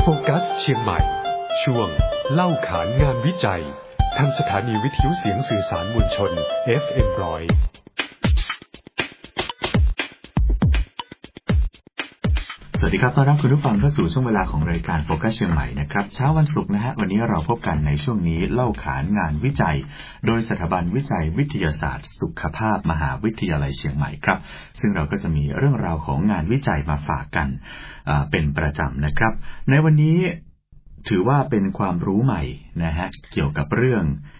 โฟกัสเชียงใหม่ช่วงเล่าขานงานวิจัยทางสถานีวิทยุเสียงสื่อสารมวลชน FM 100 สวัสดีครับต้อนรับคุณผู้ฟังเข้าสู่ช่วงเวลาของรายการโฟกัสเชียงใหม่นะครับเช้าวันศุกร์นะฮะวันนี้เราพบกันในช่วงนี้เล่าขานงานวิจัยโดยสถาบันวิจัยวิทยาศาสตร์สุขภาพมหาวิทยาลัยเชียงใหม่ครับซึ่งเราก็จะมีเรื่องราวของงานวิจัยมาฝากกันเป็นประจำนะครับในวันนี้ถือว่าเป็นความรู้ใหม่นะฮะเกี่ยวกับเรื่อง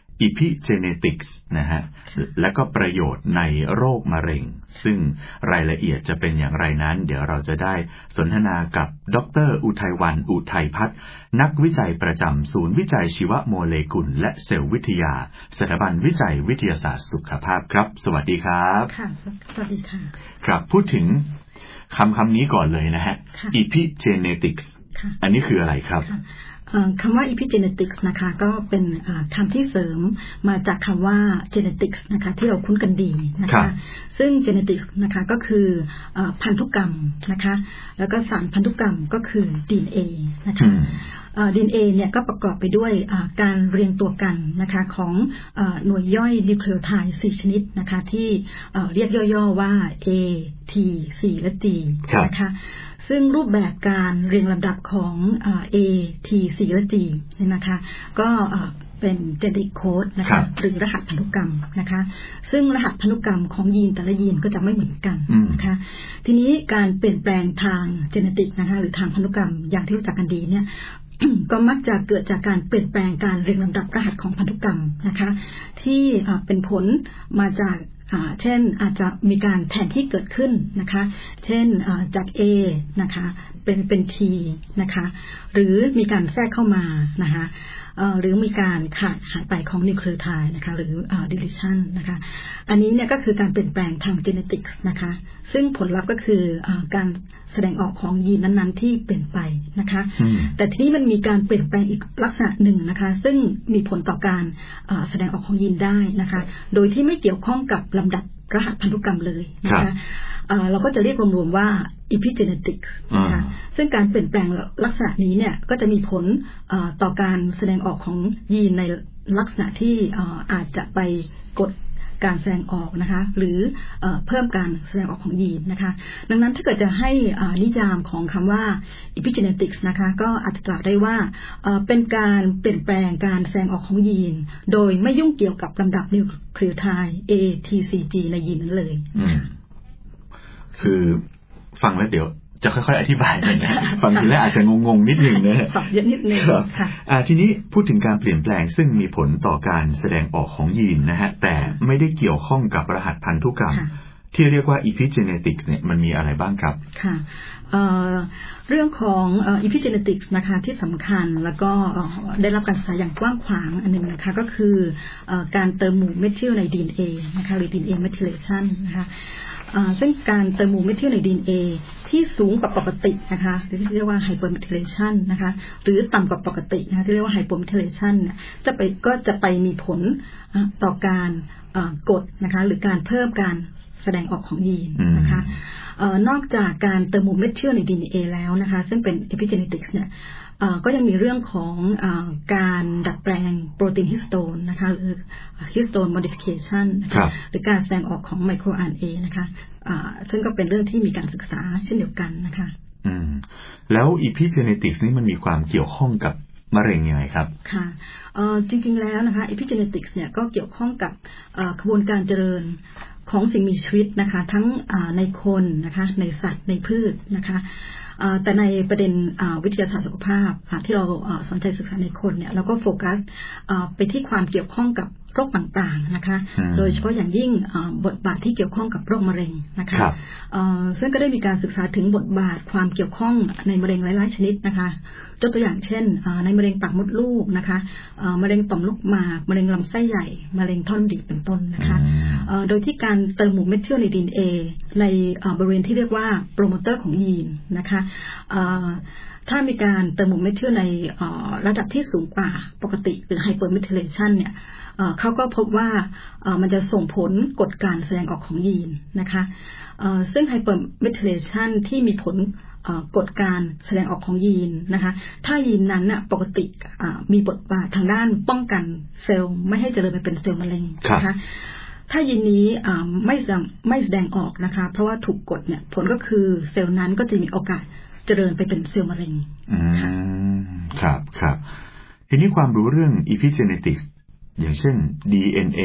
Epigenetics นะฮะและก็ประโยชน์ในโรคมะเร็งซึ่งรายละเอียดจะเป็นอย่างไรนั้นเดี๋ยวเราจะได้สนทนากับดร.อุทัยวรรณ อุทัยพัฒน์นักวิจัยประจำศูนย์วิจัยชีวโมเลกุลและเซลล์วิทยาสถาบันวิจัยวิทยาศาสตร์สุขภาพครับสวัสดีครับค่ะสวัสดีค่ะครับพูดถึงคำนี้ก่อนเลยนะฮะ Epigenetics อันนี้คืออะไรครับคำว่า epigenetics นะคะก็เป็นคำที่เสริมมาจากคำว่า genetics นะคะที่เราคุ้นกันดีนะคะซึ่ง genetics นะคะก็คือพันธุกรรมนะคะแล้วก็สารพันธุกรรมก็คือ DNA นะคะDNA เนี่ยก็ประกอบไปด้วยการเรียงตัวกันนะคะของหน่วยย่อยนิวเคลียไทด์4ชนิดนะคะที่เรียกย่อๆว่า A T C และ G นะคะซึ่งรูปแบบการเรียงลำดับของ A T C และ G เนี่ยนะคะก็เป็น genetic code นะคะหรือรหัสพันธุกรรมนะคะซึ่งรหัสพันธุกรรมของยีนแต่ละยีนก็จะไม่เหมือนกันนะคะทีนี้การเปลี่ยนแปลงทาง genetic นะคะหรือทางพันธุกรรมอย่างที่รู้จักกันดีเนี่ยก็มักจะเกิดจากการเปลี่ยนแปลงการเรียงลำดับรหัสของพันธุกรรมนะคะที่เป็นผลมาจากเช่นอาจจะมีการแทนที่เกิดขึ้นนะคะเช่นจาก A นะคะเป็น T นะคะหรือมีการแทรกเข้ามานะคะหรือมีการขาดหายไปของนิวเคลียไทด์นะคะหรือdeletion นะคะอันนี้เนี่ยก็คือการเปลี่ยนแปลงทาง genetics นะคะซึ่งผลลัพธ์ก็คือการแสดงออกของยีนนั้นๆที่เปลี่ยนไปนะคะแต่ทีนี้มันมีการเปลี่ยนแปลงอีกลักษณะหนึ่งนะคะซึ่งมีผลต่อการแสดงออกของยีนได้นะคะโดยที่ไม่เกี่ยวข้องกับลำดับรหัสพันธุกรรมเลยนะคะเราก็จะเรียกรวมๆว่า epigenetics นะคะซึ่งการเปลี่ยนแปลงลักษณะนี้เนี่ยก็จะมีผลต่อการแสดงออกของยีนในลักษณะที่อาจจะไปกดการแสดงออกนะคะหรือเพิ่มการแสดงออกของยีนนะคะดังนั้นถ้าเกิดจะให้นิยามของคำว่า epigenetics นะคะก็อาจจะกล่าวได้ว่าเป็นการเปลี่ยนแปลงการแสดงออกของยีนโดยไม่ยุ่งเกี่ยวกับลำดับนิวเคลียไทด์ A T C G ในยีนนั้นเลยคือฟังแล้วเดี๋ยวจะค่อยๆอธิบายนะฟังทีแรกอาจจะงงๆนิดนึงนะสับเยอะนิดนึงค่ะทีนี้พูดถึงการเปลี่ยนแปลงซึ่งมีผลต่อการแสดงออกของยีนนะฮะแต่ไม่ได้เกี่ยวข้องกับรหัสพันธุกรรมที่เรียกว่า epigenetics เนี่ยมันมีอะไรบ้างครับค่ะเรื่องของ epigenetics นะคะที่สำคัญแล้วก็ได้รับการศึกษาอย่างกว้างขวางอันนึงนะคะก็คือการเติมหมู่เมทิลใน DNA นะคะหรือ DNA methylation นะคะซึ่งการเติมหมู่เมทิลใน DNA ที่สูงกว่าปกตินะคะที่เรียกว่า hypermethylation นะคะหรือต่ำกว่าปกตินะคะที่เรียกว่า hypomethylation ก็จะไปมีผลต่อการกดนะคะหรือการเพิ่มการแสดงออกของยีนนะคะนอกจากการเติมหมู่เมทิลใน DNA แล้วนะคะซึ่งเป็น epigenetics เนี่ยก็ยังมีเรื่องของการดัดแปลงโปรตีนฮิสโตนนะคะหรือ histone modification นะคะหรือการแสดงออกของไมโคร RNA นะคะซึ่งก็เป็นเรื่องที่มีการศึกษาเช่นเดียวกันนะคะแล้ว epigenetics นี่มันมีความเกี่ยวข้องกับมะเร็งยังไงครับค่ะจริงๆแล้วนะคะ epigenetics เนี่ยก็เกี่ยวข้องกับกระบวนการเจริญของสิ่งมีชีวิตนะคะทั้งในคนนะคะในสัตว์ในพืชนะคะแต่ในประเด็นวิทยาศาสตร์สุขภาพที่เราสนใจศึกษาในคนเนี่ยเราก็โฟกัสไปที่ความเกี่ยวข้องกับโรคต่างๆนะคะโดยเฉพาะอย่างยิ่งบทบาทที่เกี่ยวข้องกับโรคมะเร็งนะคะซึ่งก็ได้มีการศึกษาถึงบทบาทความเกี่ยวข้องในมะเร็งหลายๆชนิดนะคะยกตัวอย่างเช่นในมะเร็งปากมดลูกนะคะมะเร็งต่อมลูกหมากมะเร็งลำไส้ใหญ่มะเร็งท่อน้ำดีเป็นต้นนะคะโดยที่การเติมหมู่เมทิลใน DNA ในบริเวณที่เรียกว่าโปรโมเตอร์ของยีนนะคะถ้ามีการเติมหมู่เมทิลในระดับที่สูงกว่าปกติหรือ hypermethylation เนี่ยเขาก็พบว่ามันจะส่งผลกดการแสดงออกของยีนนะคะซึ่งไฮเปอร์เมทิเลชันที่มีผลกดการแสดงออกของยีนนะคะถ้ายีนนั้นน่ะปกติมีบทบาททางด้านป้องกันเซลล์ไม่ให้เจริญไปเป็นเซลล์มะเร็งนะคะถ้ายีนนี้ไม่แสดงออกนะคะเพราะว่าถูกกดเนี่ยผลก็คือเซลล์นั้นก็จะมีโอกาสเจริญไปเป็นเซลล์มะเร็งครับครับทีนี้ความรู้เรื่อง epigenetics อย่างเช่น DNA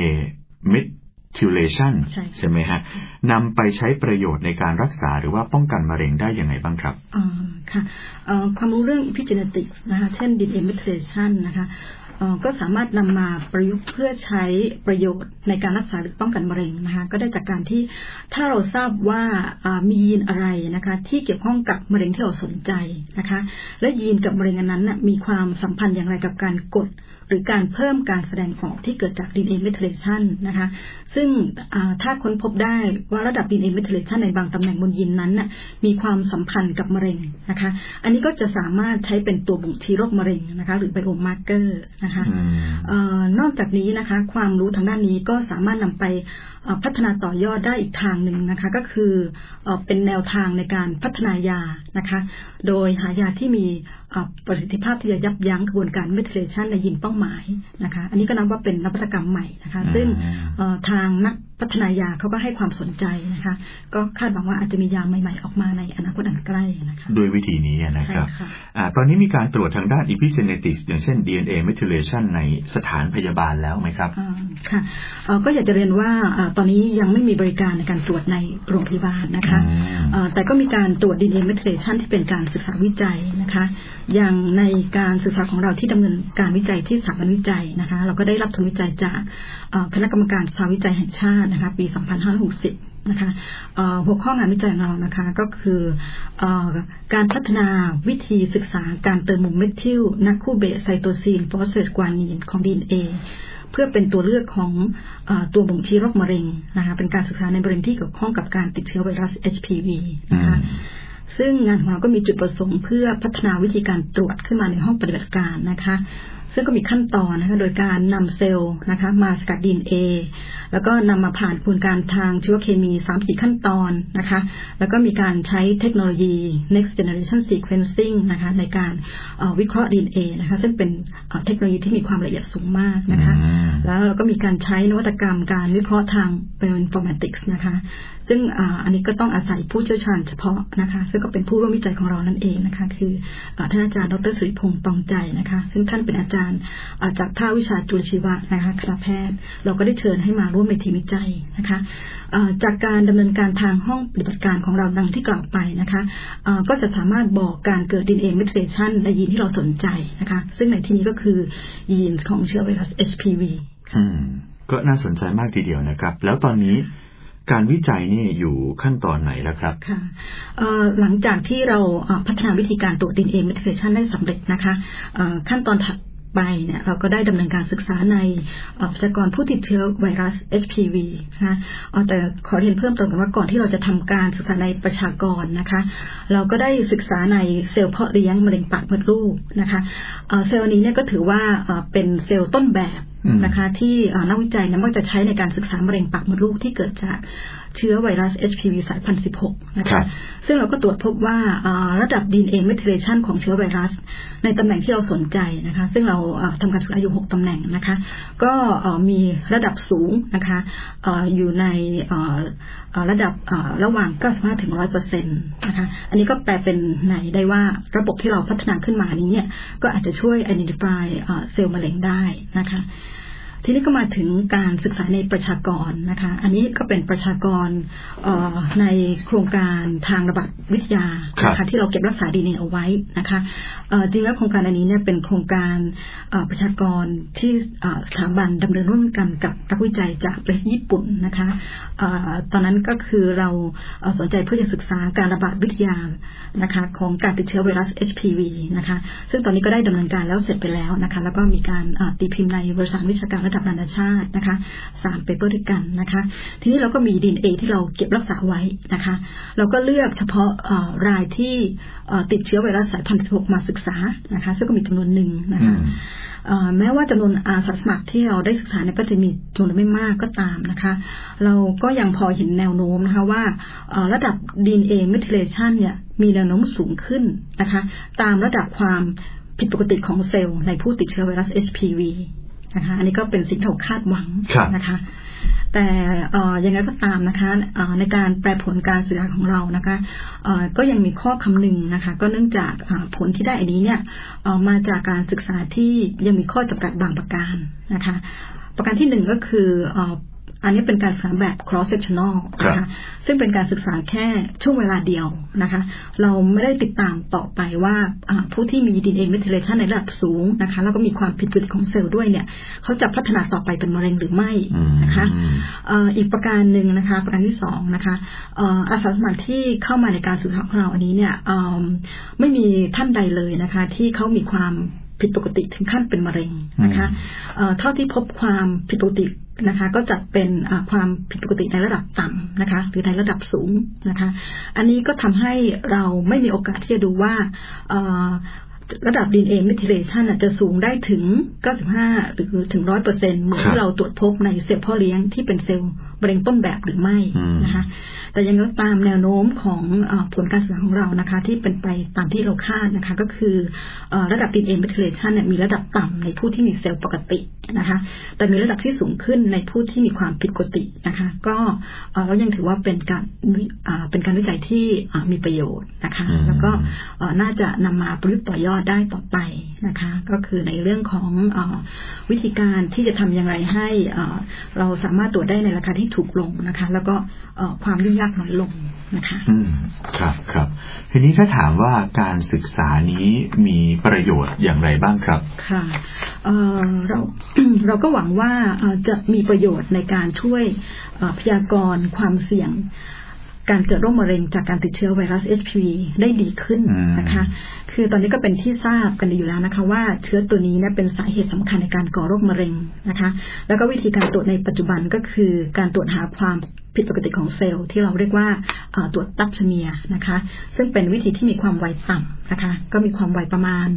methylation ใช่ไหมฮะนำไปใช้ประโยชน์ในการรักษาหรือว่าป้องกันมะเร็งได้ยังไงบ้างครับค่ะความรู้เรื่อง epigenetics นะคะเช่น DNA methylation นะคะก็สามารถนำมาประยุกต์เพื่อใช้ประโยชน์ในการรักษาหรือป้องกันมะเร็งนะคะก็ได้จากการที่ถ้าเราทราบว่ามียีนอะไรนะคะที่เกี่ยวข้องกับมะเร็งที่เราสนใจนะคะและยีนกับมะเร็งอันนั้นมีความสัมพันธ์อย่างไรกับการกดหรือการเพิ่มการแสดงออกที่เกิดจาก DNA methylation นะคะซึ่งถ้าค้นพบได้ว่าระดับ DNA methylation ในบางตำแหน่งบนยีนนั้นมีความสัมพันธ์กับมะเร็งนะคะอันนี้ก็จะสามารถใช้เป็นตัวบ่งชี้โรคมะเร็งนะคะหรือ biomarker นะคะนอกจากนี้นะคะความรู้ทางด้านนี้ก็สามารถนำไปพัฒนาต่อยอดได้อีกทางหนึ่งนะคะก็คือเป็นแนวทางในการพัฒนายานะคะโดยหายาที่มีประสิทธิภาพที่จะยับยั้งกระบวนการเมทิเลชันในยีนเป้าหมายนะคะอันนี้ก็นับว่าเป็นนวัตกรรมใหม่นะคะซึ่งทางนักพัฒนายาเขาก็ให้ความสนใจนะคะก็คาดหวังว่าอาจจะมียาใหม่ๆออกมาในอนาคตอันใกล้นะคะโดยวิธีนี้นะครับตอนนี้มีการตรวจทางด้าน epigenetics อย่างเช่น DNA methylation ในสถานพยาบาลแล้วไหมครับค่ะก็อยากจะเรียนว่าตอนนี้ยังไม่มีบริการในการตรวจในโรงพยาบาลนะคะแต่ก็มีการตรวจ DNA methylation ที่เป็นการศึกษาวิจัยนะคะอย่างในการศึกษาของเราที่ดำเนินการวิจัยที่สถาบันวิจัยนะคะเราก็ได้รับทุนวิจัยจากคณะกรรมการสภาวิจัยแห่งชาตินะคะปี 2560 นะคะหัวข้องานวิจัยของเรานะคะก็คือการพัฒนาวิธีศึกษาการเติมมุมเมทิลนักคู่เบสไซโตซินฟอสเฟตกวานีนของ DNA เพื่อเป็นตัวเลือกของตัวบ่งชี้โรคมะเร็งนะคะเป็นการศึกษาในมะเร็งที่เกี่ยวข้องกับการติดเชื้อไวรัส HPV นะคะซึ่งงานของเราก็มีจุดประสงค์เพื่อพัฒนาวิธีการตรวจขึ้นมาในห้องปฏิบัติการนะคะซึ่งก็มีขั้นตอนนะคะโดยการนำเซลล์นะคะมาสกัด DNA แล้วก็นำมาผ่านกระบวนการทางชีวเคมี 3-4 ขั้นตอนนะคะแล้วก็มีการใช้เทคโนโลยี next generation sequencing นะคะในการวิเคราะห์ DNA นะคะซึ่งเป็นเทคโนโลยีที่มีความละเอียดสูงมากนะคะแล้วเราก็มีการใช้นวัตกรรมการวิเคราะห์ทาง bioinformatics นะคะซึ่งอันนี้ก็ต้องอาศัยผู้เชี่ยวชาญเฉพาะนะคะซึ่งก็เป็นผู้ร่วมวิจัยของเรานั่นเองนะคะคือท่านอาจารย์ดร.สุริพงษ์ตองใจนะคะซึ่งท่านเป็นอาจารย์จากภาควิชาจุลชีวะนะคะคณะแพทย์เราก็ได้เชิญให้มาร่วมในทีมวิจัยนะคะจากการดำเนินการทางห้องปฏิบัติการของเราดังที่กล่าวไปนะคะก็จะสามารถบอกการเกิด DNA methylation ในยีนที่เราสนใจนะคะซึ่งในที่นี้ก็คือยีนของเชื้อไวรัส HPV ก็น่าสนใจมากทีเดียวนะครับแล้วตอนนี้การวิจัยนี่อยู่ขั้นตอนไหนแล้วครับค่ะหลังจากที่เราพัฒนาวิธีการตรวจ DNA methylation ได้สำเร็จนะคะขั้นตอนถัดไปเนี่ยเราก็ได้ดำเนินการศึกษาในประชากรผู้ติดเชื้อไวรัส HPV นะคะแต่ขอเรียนเพิ่มเติมว่าก่อนที่เราจะทำการศึกษาในประชากรนะคะเราก็ได้ศึกษาในเซลล์เพาะเลี้ยงมะเร็งปากมดลูกนะคะเซลล์นี้เนี่ยก็ถือว่าเป็นเซลล์ต้นแบบนะคะที่นักวิจัยมักจะใช้ในการศึกษามะเร็งปากมดลูกที่เกิดจากเชื้อไวรัส HPV สายพันธุ์ 16 นะคะซึ่งเราก็ตรวจพบว่าระดับ DNA methylation ของเชื้อไวรัสในตำแหน่งที่เราสนใจนะคะซึ่งเราทำการศึกษาอยู่6ตำแหน่งนะคะก็มีระดับสูงนะคะอยู่ในระดับระหว่าง 95-100% นะคะอันนี้ก็แปลเป็นไหนได้ว่าระบบที่เราพัฒนาขึ้นมานี้เนี่ยก็อาจจะช่วย identify เซลล์มะเร็งได้นะคะทีนี้ก็มาถึงการศึกษาในประชากรนะคะอันนี้ก็เป็นประชากรในโครงการทางระบาดวิทยานะคะที่เราเก็บรักษา DNA เอาไว้นะคะจริงแล้วโครงการอันนี้เนี่ยเป็นโครงการประชากรที่สถาบันดำเนินร่วมกันกับนักวิจัยจากประเทศญี่ปุ่นนะคะตอนนั้นก็คือเราสนใจเพื่อจะศึกษาการระบาดวิทยานะคะของการติดเชื้อไวรัส HPV นะคะซึ่งตอนนี้ก็ได้ดำเนินการแล้วเสร็จไปแล้วนะคะแล้วก็มีการตีพิมพ์ในวารสารวิชาการระดับนานาชาตินะคะ3 paper ด้วยกันนะคะทีนี้เราก็มี DNA ที่เราเก็บรักษาไว้นะคะเราก็เลือกเฉพาะรายที่ติดเชื้อไวรัสสายพันธุ์16มาศึกษานะคะซึ่งก็มีจำนวนหนึ่งนะคะแม้ว่าจำนวนอาสาสมัครที่เราได้ศึกษาเนี่ยก็จะมีจำนวนไม่มากก็ตามนะคะเราก็ยังพอเห็นแนวโน้มนะคะว่าระดับ DNA methylation เนี่ยมีแนวโน้มสูงขึ้นนะคะตามระดับความผิดปกติของเซลล์ในผู้ติดเชื้อไวรัส HPV นะคะอันนี้ก็เป็นสิ่งที่เราคาดหวังนะคะแต่ยังไงก็ตามนะคะในการแปลผลการศึกษาของเรานะคะก็ยังมีข้อคำนึงนะคะก็เนื่องจากผลที่ได้อันนี้เนี่ยมาจากการศึกษาที่ยังมีข้อจำกัดบางประการนะคะประการที่1ก็คืออันนี้เป็นการศึกษาแบบ cross sectional นะคะซึ่งเป็นการศึกษาแค่ช่วงเวลาเดียวนะคะเราไม่ได้ติดตามต่อไปว่าผู้ที่มี DNA methylation ในระดับสูงนะคะแล้วก็มีความผิดปกติของเซลล์ด้วยเนี่ยเขาจะพัฒนาต่อไปเป็นมะเร็งหรือไม่นะคะอีกประการหนึ่งนะคะประการที่2นะคะอาสาสมัครที่เข้ามาในการศึกษาของเราอันนี้เนี่ยไม่มีท่านใดเลยนะคะที่เขามีความผิดปกติถึงขั้นเป็นมะเร็งนะคะเท่าที่พบความผิดปกตินะคะก็จะเป็นความผิดปกติในระดับต่ำนะคะหรือในระดับสูงนะคะอันนี้ก็ทำให้เราไม่มีโอกาสที่จะดูว่าระดับ DNA methylation จะสูงได้ถึง 95 หรือถึง 100% เหมือนที่เราตรวจพบในเซลล์พ่อเลี้ยงที่เป็นเซลล์มะเร็งต้นแบบหรือไม่นะคะแต่ยังไงก็ตามแนวโน้มของผลการศึกษาของเรานะคะที่เป็นไปตามที่เราคาดนะคะก็คือระดับ DNA methylation มีระดับต่ำในผู้ที่มีเซลล์ปกตินะคะแต่มีระดับที่สูงขึ้นในผู้ที่มีความผิดปกตินะคะก็เรายังถือว่าเป็นการวิจัยที่มีประโยชน์นะคะแล้วก็น่าจะนำมาประยุกต์ต่อยอดได้ต่อไปนะคะก็คือในเรื่องของวิธีการที่จะทำอย่างไรให้เราสามารถตรวจได้ในราคาที่ถูกลงนะคะแล้วก็ความยุ่งยากน้อยลงนะคะครับครับทีนี้ถ้าถามว่าการศึกษานี้มีประโยชน์อย่างไรบ้างครับค่ะเราก็หวังว่าจะมีประโยชน์ในการช่วยพยากรณ์ความเสี่ยงการเกิดโรคมะเร็งจากการติดเชื้อไวรัส HPV ได้ดีขึ้นนะคะคือตอนนี้ก็เป็นที่ทราบกันดีอยู่แล้วนะคะว่าเชื้อตัวนี้เป็นสาเหตุสำคัญในการก่อโรคมะเร็งนะคะแล้วก็วิธีการตรวจในปัจจุบันก็คือการตรวจหาความผิดปกติของเซลล์ที่เราเรียกว่าตรวจตับเมียนะคะซึ่งเป็นวิธีที่มีความไวต่ำนะคะก็มีความไวประมาณ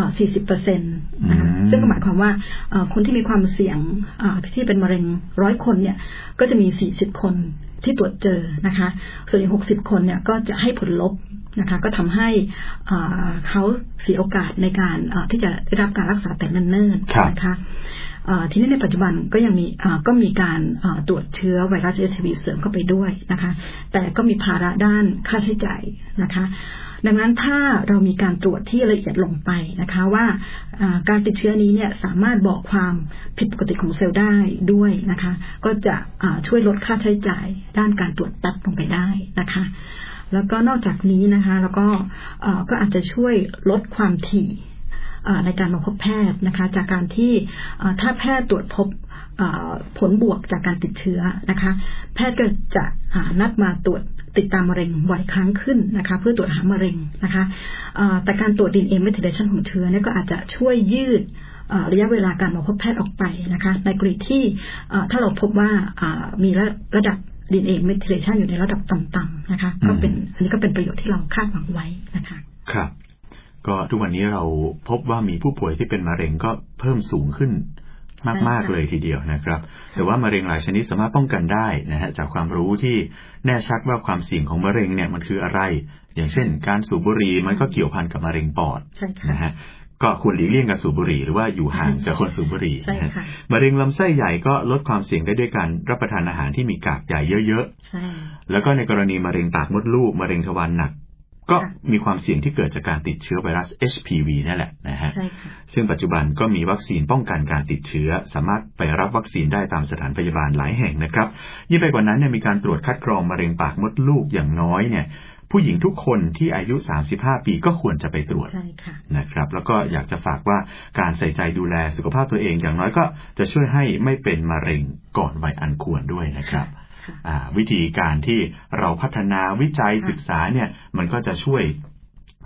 40% นะคะซึ่งหมายความว่าคนที่มีความเสี่ยงที่เป็นมะเร็ง100 คนเนี่ยก็จะมี40 คนที่ตรวจเจอนะคะส่วนอีก60 คนเนี่ยก็จะให้ผลลบนะคะก็ทำให้เขาเสียโอกาสในการที่จะได้รับการรักษาแต่เนิ่นๆนะคะทีนี้ในปัจจุบันก็ยังมีการตรวจเชื้อไวรัส HPV เสริมเข้าไปด้วยนะคะแต่ก็มีภาระด้านค่าใช้จ่ายนะคะดังนั้นถ้าเรามีการตรวจที่ละเอียดลงไปนะคะว่าการติดเชื้อนี้เนี่ยสามารถบอกความผิดปกติของเซลล์ได้ด้วยนะคะก็จะช่วยลดค่าใช้จ่ายด้านการตรวจตับลงไปได้นะคะแล้วก็นอกจากนี้นะคะแล้วก็อาจจะช่วยลดความถี่ในการมาพบแพทย์นะคะจากการที่ถ้าแพทย์ตรวจพบผลบวกจากการติดเชื้อนะคะแพทย์ก็จะนัดมาตรวจติดตามมะเร็งบ่อยครั้งขึ้นนะคะเพื่อตรวจหามะเร็งนะคะแต่การตรวจ DNA methylation ของเชื้อเนี่ยก็อาจจะช่วยยืดระยะเวลาการมาพบแพทย์ออกไปนะคะในกรณีที่ถ้าเราพบว่ามีระดับ DNA methylation อยู่ในระดับต่ำๆนะคะก็เป็นอันนี้ก็เป็นประโยชน์ที่เราคาดหวังไว้นะคะครับก็ทุกวันนี้เราพบว่ามีผู้ป่วยที่เป็นมะเร็งก็เพิ่มสูงขึ้นมากๆเลยทีเดียวนะครับแต่ว่ามะเร็งหลายชนิดสามารถป้องกันได้นะฮะจากความรู้ที่แน่ชัดว่าความเสี่ยงของมะเร็งเนี่ยมันคืออะไรอย่างเช่นการสูบบุหรี่มันก็เกี่ยวพันกับมะเร็งปอดนะฮะก็ควรหลีกเลี่ยงการสูบบุหรี่หรือว่าอยู่ห่างจากคนสูบบุหรี่นะฮะมะเร็งลำไส้ใหญ่ก็ลดความเสี่ยงได้ด้วยการรับประทานอาหารที่มีกากใยเยอะๆแล้วก็ในกรณีมะเร็งปากมดลูกมะเร็งทวารหนักก็มีความเสี่ยงที่เกิดจากการติดเชื้อไวรัส HPV นั่นแหละนะฮะซึ่งปัจจุบันก็มีวัคซีนป้องกันการติดเชื้อสามารถไปรับวัคซีนได้ตามสถานพยาบาลหลายแห่งนะครับยิ่งไปกว่านั้นเนี่ยมีการตรวจคัดกรองมะเร็งปากมดลูกอย่างน้อยเนี่ยผู้หญิงทุกคนที่อายุ35 ปีก็ควรจะไปตรวจนะครับแล้วก็อยากจะฝากว่าการใส่ใจดูแลสุขภาพตัวเองอย่างน้อยก็จะช่วยให้ไม่เป็นมะเร็งก่อนวัยอันควรด้วยนะครับวิธีการที่เราพัฒนาวิจัยศึกษาเนี่ยมันก็จะช่วย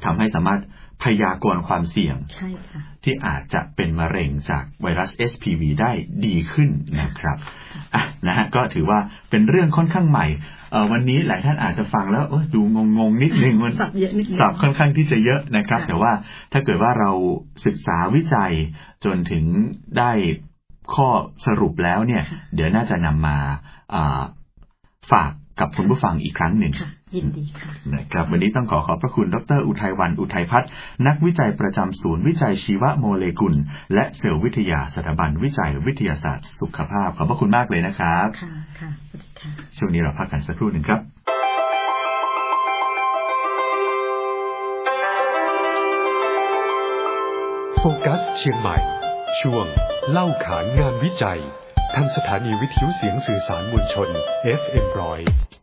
ทำให้สามารถพยากรณ์ความเสี่ยงที่อาจจะเป็นมะเร็งจากไวรัส HPV ได้ดีขึ้นนะครับนะฮะก็ถือว่าเป็นเรื่องค่อนข้างใหม่วันนี้หลายท่านอาจจะฟังแล้วดูงงนิดนึงมันศัพท์ค่อนข้างที่จะเยอะนะครับแต่ว่าถ้าเกิดว่าเราศึกษาวิจัยจนถึงได้ข้อสรุปแล้วเนี่ยเดี๋ยวน่าจะนำมาฝากกับคุณผู้ฟังอีกครั้งหนึ่งยินดีค่ะนะครับวันนี้ต้องขอบพระคุณดร.อุทัยวรรณ อุทัยพัฒน์นักวิจัยประจำศูนย์วิจัยชีวโมเลกุลและเซลล์วิทยาสถาบันวิจัยวิทยาศาสตร์สุขภาพขอบพระคุณมากเลยนะครับค่ะสวัสดีค่ะช่วงนี้เราพักกันสักครู่หนึ่งครับโฟกัสเชียงใหม่ช่วงเล่าขานงานวิจัยทางสถานีวิทยุเสียงสื่อสารมวลชน FM100